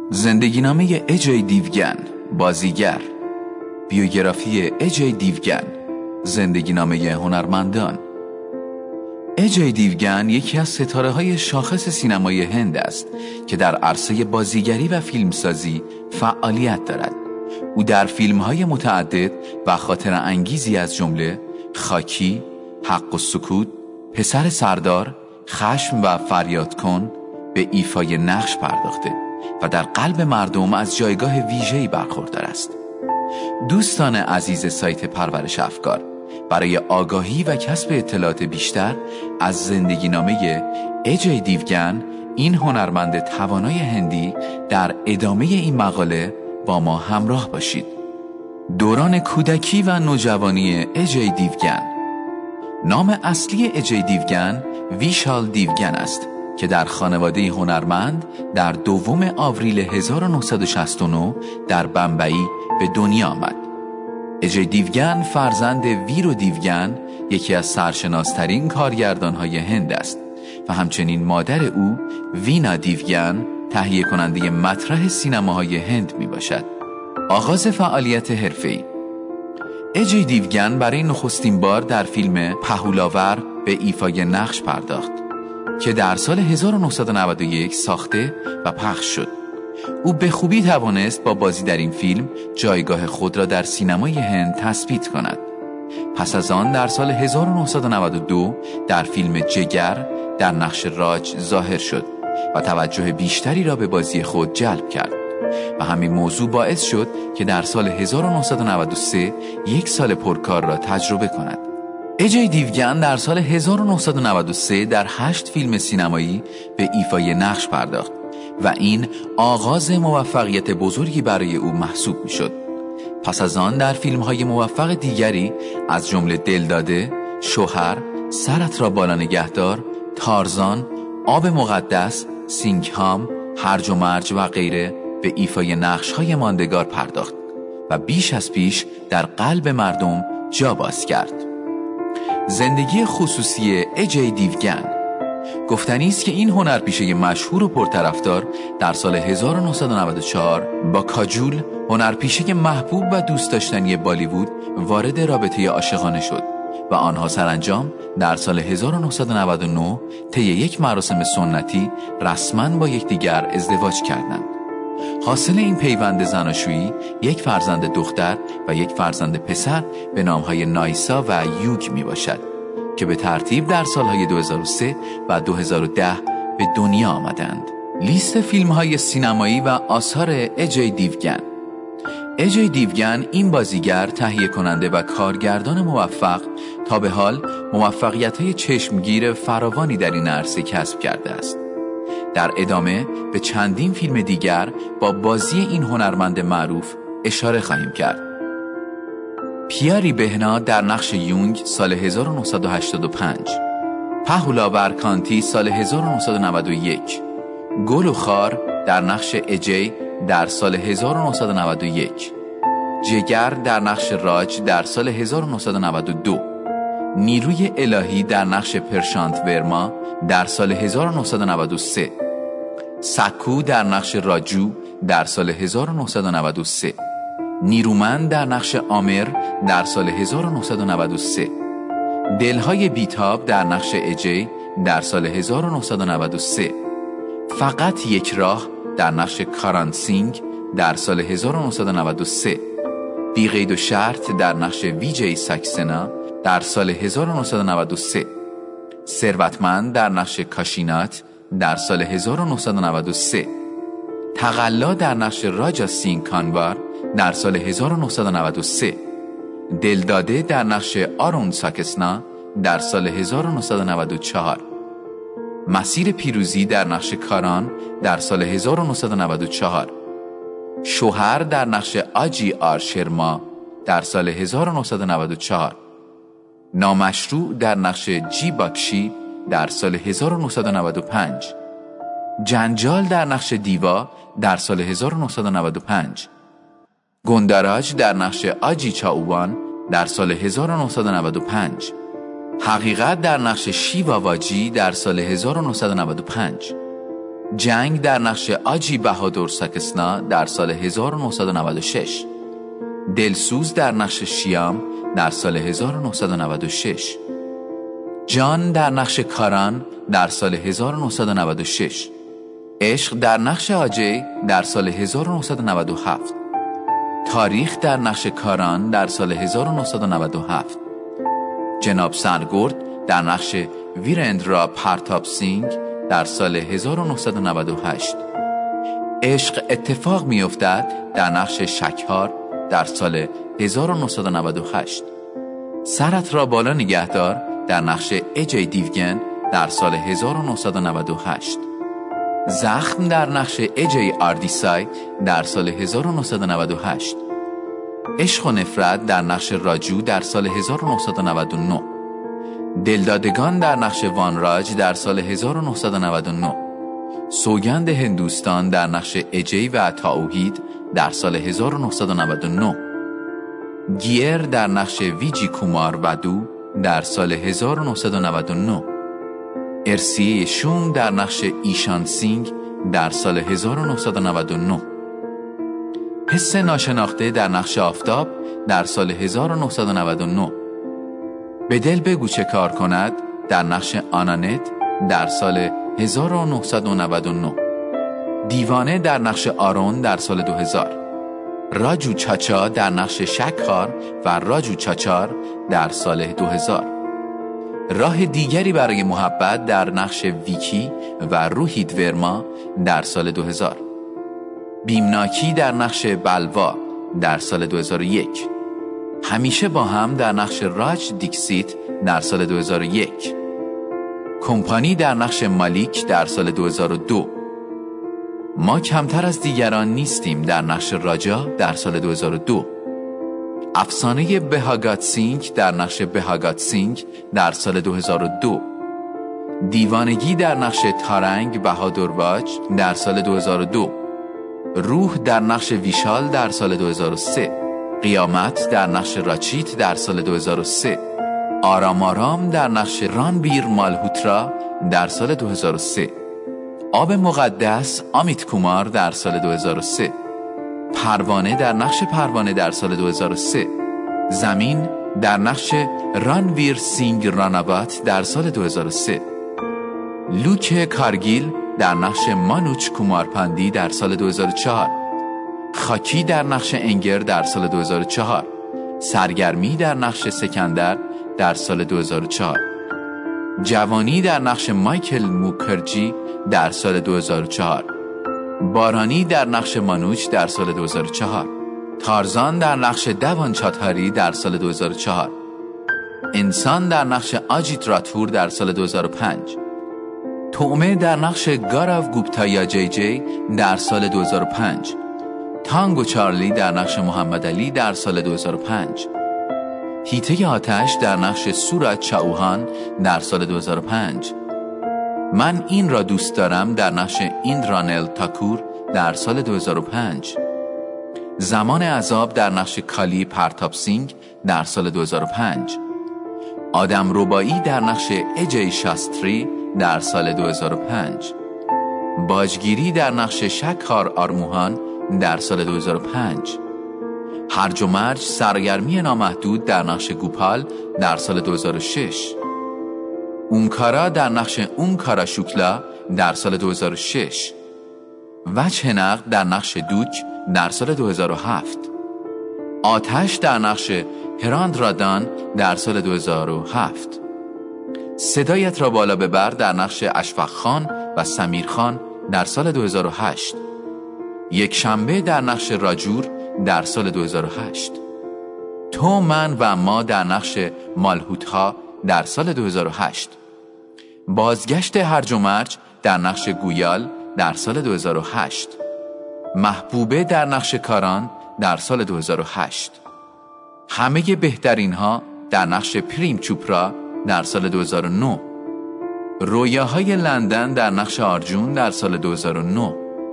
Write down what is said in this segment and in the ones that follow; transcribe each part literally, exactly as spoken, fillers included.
زندگی نامه اجی دیوگن، بازیگر. بیوگرافی اجی دیوگن، زندگی نامه هنرمندان. اجی دیوگن یکی از ستاره های شاخص سینمای هند است که در عرصه بازیگری و فیلمسازی فعالیت دارد. او در فیلم های متعدد و خاطر انگیزی از جمله خاکی، حق و سکوت، پسر سردار، خشم و فریاد کن به ایفای نقش پرداخته و در قلب مردم از جایگاه ویژه‌ای برخوردار است. دوستان عزیز سایت پرورش افکار، برای آگاهی و کسب اطلاعات بیشتر از زندگی نامه اجی دیوگن، این هنرمند توانای هندی، در ادامه این مقاله با ما همراه باشید. دوران کودکی و نوجوانی اجی دیوگن. نام اصلی اجی دیوگن ویشال دیوگن است که در خانواده هنرمند در دوم آوریل هزار و نهصد و شصت و نه در بمبئی به دنیا آمد. اجی دیوگن فرزند ویرو دیوگن، یکی از سرشناسترین کارگردان‌های هند است و همچنین مادر او وینا دیوگن تهیه کننده مطرح سینماهای هند می باشد. آغاز فعالیت حرفه‌ای. اجی دیوگن برای نخستین بار در فیلم پهولاور به ایفای نقش پرداخت که در سال هزار و نهصد و نود و یک ساخته و پخش شد. او به خوبی توانست با بازی در این فیلم جایگاه خود را در سینمای هند تثبیت کند. پس از آن در سال هزار و نهصد و نود و دو در فیلم جگر در نقش راج ظاهر شد و توجه بیشتری را به بازی خود جلب کرد و همین موضوع باعث شد که در سال هزار و نهصد و نود و سه یک سال پرکار را تجربه کند. اجی دیوگن در سال هزار و نهصد و نود و سه در هشت فیلم سینمایی به ایفای نقش پرداخت و این آغاز موفقیت بزرگی برای او محسوب می شد. پس از آن در فیلم‌های موفق دیگری از جمله دلداده، شوهر، سرت را بالا نگهدار، تارزان، آب مقدس، سینگهام، هرج و مرج و غیره به ایفای نقش‌های ماندگار پرداخت و بیش از پیش در قلب مردم جا باز کرد. زندگی خصوصی اجی دیوگن. گفتنی است که این هنرپیشه مشهور و پرطرفدار در سال هزار و نهصد و نود و چهار با کاجول، هنرپیشه محبوب و دوست داشتنی بالیوود، وارد رابطه عاشقانه شد و آنها سرانجام در سال هزار و نهصد و نود و نه طی یک مراسم سنتی رسما با یکدیگر ازدواج کردند. حاصل این پیوند زناشویی یک فرزند دختر و یک فرزند پسر به نامهای نایسا و یوگ می باشد که به ترتیب در سالهای دو هزار و سه و دو هزار و ده به دنیا آمدند. لیست فیلم‌های سینمایی و آثار اجی دیوگن. اجی دیوگن این بازیگر، تهیه کننده و کارگردان موفق تا به حال موفقیت‌های چشمگیر فراوانی در این عرصه کسب کرده است. در ادامه به چندین فیلم دیگر با بازی این هنرمند معروف اشاره خواهیم کرد. پیاری بهنا در نقش یونگ سال هزار و نهصد و هشتاد و پنج، پهولاور کانتی سال هزار و نهصد و نود و یک، گل و خار در نقش اجی در سال هزار و نهصد و نود و یک، جگر در نقش راج در سال هزار و نهصد و نود و دو، نیروی الهی در نقش پرشانت ورما در سال هزار و نهصد و نود و سه، سکو در نقش راجو در سال هزار و نهصد و نود و سه، نیرومند در نقش آمر در سال هزار و نهصد و نود و سه، دلهای بیتاب در نقش اجی در سال هزار و نهصد و نود و سه، فقط یک راه در نقش کاران سینگ در سال هزار و نهصد و نود و سه، بی قید و شرط در نقش ویجی ساکسنا در سال هزار و نهصد و نود و سه، ثروتمند در نقش کاشینات در سال هزار و نهصد و نود و سه، تقلا در نقش راجا سینگ کانوار در سال هزار و نهصد و نود و سه، دلداده در نقش آرون ساکسنا در سال هزار و نهصد و نود و چهار، مسیر پیروزی در نقش کاران در سال هزار و نهصد و نود و چهار، شوهر در نقش آجی آر شرما در سال هزار و نهصد و نود و چهار، نامشروع در نقش جی باکشی در سال هزار و نهصد و نود و پنج، جنجال در نقش دیوا در سال هزار و نهصد و نود و پنج، گنداراج در نقش آجی چاوبان در سال هزار و نهصد و نود و پنج، حقیقت در نقش شیوا واجی در سال هزار و نهصد و نود و پنج، جنگ در نقش آجی بهادر ساکسنا در سال هزار و نهصد و نود و شش. دلسوز در نقش شیام در سال هزار و نهصد و نود و شش. جان در نقش کاران در سال هزار و نهصد و نود و شش. عشق در نقش آجی در سال هزار و نهصد و نود و هفت. تاریخ در نقش کاران در سال هزار و نهصد و نود و هفت. جناب سرگرد در نقش ویرندرا پرتاپ سینگ در سال هزار و نهصد و نود و هشت. عشق اتفاق می افتد در نقش شکهار در سال هزار و نهصد و نود و هشت. سرت را بالا نگهدار در نقش اجی دیوگن در سال هزار و نهصد و نود و هشت. زخم در نقش اجی آردیسای در سال هزار و نهصد و نود و هشت. عشق و نفرت در نقش راجو در سال هزار و نهصد و نود و نه. دلدادگان در نقش وانراج در سال هزار و نهصد و نود و نه. سوگند هندوستان در نقش اجی و تاوحید در سال هزار و نهصد و نود و نه. گیر در نقش ویجی کومار ودو در سال هزار و نهصد و نود و نه. ارسیه شوم در نقش ایشان سینگ در سال هزار و نهصد و نود و نه. حس ناشناخته در نقش آفتاب در سال هزار و نهصد و نود و نه. به دل بگو چه کار کند در نقش آنانت در سال هزار و نهصد و نود و نه. دیوانه در نقش آرون در سال دو هزار. راجو چاچا در نقش شکهار و راجو چاچار در سال دو هزار. راه دیگری برای محبت در نقش ویکی و روحید ورما در سال دو هزار. بیمناکی در نقش بلوا در سال دو هزار و یک. همیشه با هم در نقش راج دیکسیت در سال دو هزار و یک. کمپانی در نقش مالیک در سال دو هزار و دو. ما کمتر از دیگران نیستیم در نقش راجا در سال دو هزار و دو. افسانه بهاگات سینگ در نقش بهاگات سینگ در سال دو هزار و دو. دیوانگی در نقش تارنگ بهادرواج در سال دو هزار و دو. روح در نقش ویشال در سال دو هزار و سه. قیامت در نقش راچیت در سال دو هزار و سه. آرام آرام در نقش رانبیر مالهوترا در سال دو هزار و سه. آب مقدس آمیت کومار در سال دو هزار و سه. پروانه در نقش پروانه در سال دو هزار و سه. زمین در نقش رانویر سینگ رانابات در سال دو هزار و سه. لوک کارگیل در نقش مانوچ کومارپاندی در سال دو هزار و چهار. خاکی در نقش انگر در سال دو هزار و چهار. سرگرمی در نقش سکندر در سال دو هزار و چهار. جوانی در نقش مایکل موکرجی در سال دو هزار و چهار. بارانی در نقش مانوچ در سال دو هزار و چهار. تارزان در نقش دوان چاتهاری در سال دو هزار و چهار. انسان در نقش آجیت راتفور در سال دو هزار و پنج. تومه در نقش گاراو گوپتایا جی جی در سال دو هزار و پنج. تانگو چارلی در نقش محمد علی در سال دو هزار و پنج. هیته آتش در نقش سورج چاوهان در سال دو هزار و پنج. من این را دوست دارم در نقش ایندرانل تاکور در سال دو هزار و پنج. زمان عذاب در نقش کالی پرتاپ سینگ در سال دو هزار و پنج. آدم ربایی در نقش اجی شاستری در سال دو هزار و پنج. باجگیری در نقش شکهار آرموهان در سال دو هزار و پنج. هرج و مرج سرگرمی نامحدود در نقش گوپال در سال دو هزار و شش. اونکارا در نقش اونکارا شوکلا در سال دو هزار و شش. وجه نقد در نقش دوک در سال دو هزار و هفت. آتش در نقش هراندرادان در سال دو هزار و هفت. صدایت را بالا ببر در نقش اشفق خان و سمیر خان در سال دو هزار و هشت. یک شنبه در نقش راجور در سال دو هزار و هشت. تو من و ما در نقش مالهوتها در سال دو هزار و هشت. بازگشت هرج و مرج در نقش گویال در سال دو هزار و هشت. محبوبه در نقش کاران در سال دو هزار و هشت. همه بهترین ها در نقش پریم چوپرا در سال دو هزار و نه. رویاهای لندن در نقش آرجون در سال دو هزار و نه.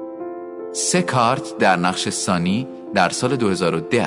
سه کارت در نقش سانی در سال دو هزار و ده.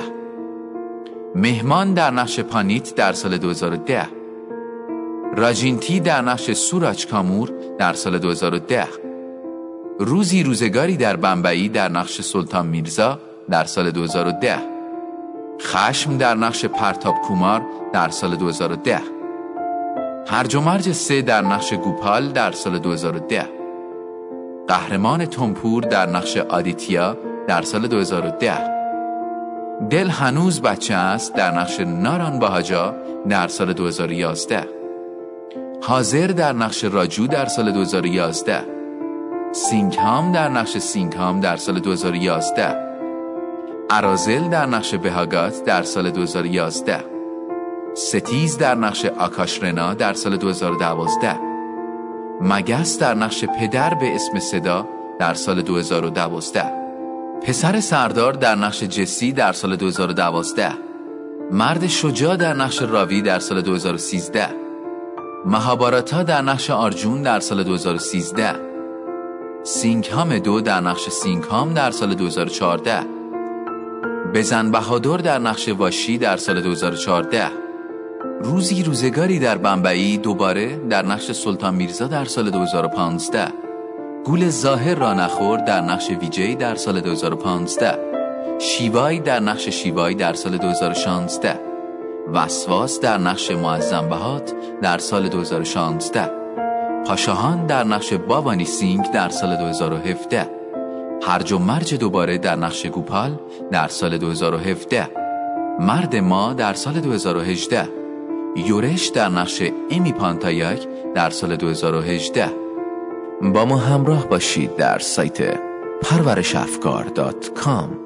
مهمان در نقش پانیت در سال دو هزار و ده. راجینتی در نقش سوراج کامور در سال دو هزار و ده. روزی روزگاری در بمبئی در نقش سلطان میرزا در سال دو هزار و ده. خشم در نقش پرتاب کومار در سال دو هزار و ده. هرج و مرج سه در نقش گوپال در سال دو هزار و ده. قهرمان تنپور در نقش آدیتیا در سال دو هزار و ده. دل هنوز بچه است در نقش ناران باهاجا در سال دو هزار و یازده. حاضر در نقش راجو در سال دو هزار و یازده. سینگهام در نقش سینگهام در سال دو هزار و یازده. ارازل در نقش بهاگات در سال دو هزار و یازده. ستیز در نقش آکاشرنا در سال دو هزار و دوازده. مگس در نقش پدر به اسم صدا در سال دو هزار و دوازده. پسر سردار در نقش جسی در سال دو هزار و دوازده. مرد شجاع در نقش راوی در سال دو هزار و سیزده. مهاباراتا در نقش آرجون در سال دو هزار و سیزده. سینگهام دو در نقش سینگهام در سال دو هزار و چهارده. بزن بهادر در نقش واشی در سال دو هزار و چهارده. روزی روزگاری در بمبئی دوباره در نقش سلطان میرزا در سال دو هزار و پانزده. گول ظاهر را نخور در نقش ویجی در سال دو هزار و پانزده. شیوای در نقش شیوای در سال دو هزار و شانزده. وسواس در نقش معظم بهات در سال دو هزار و شانزده. پاشاهان در نقش بابانی سینگ در سال دو هزار و هفده. هرج و مرج دوباره در نقش گوپال در سال دو هزار و هفده. مرد ما در سال دو هزار و هجده. یورش در نقش امی پانتایاک در سال دو هزار و هجده. با ما همراه باشید در سایت پرورش افکار دات کام.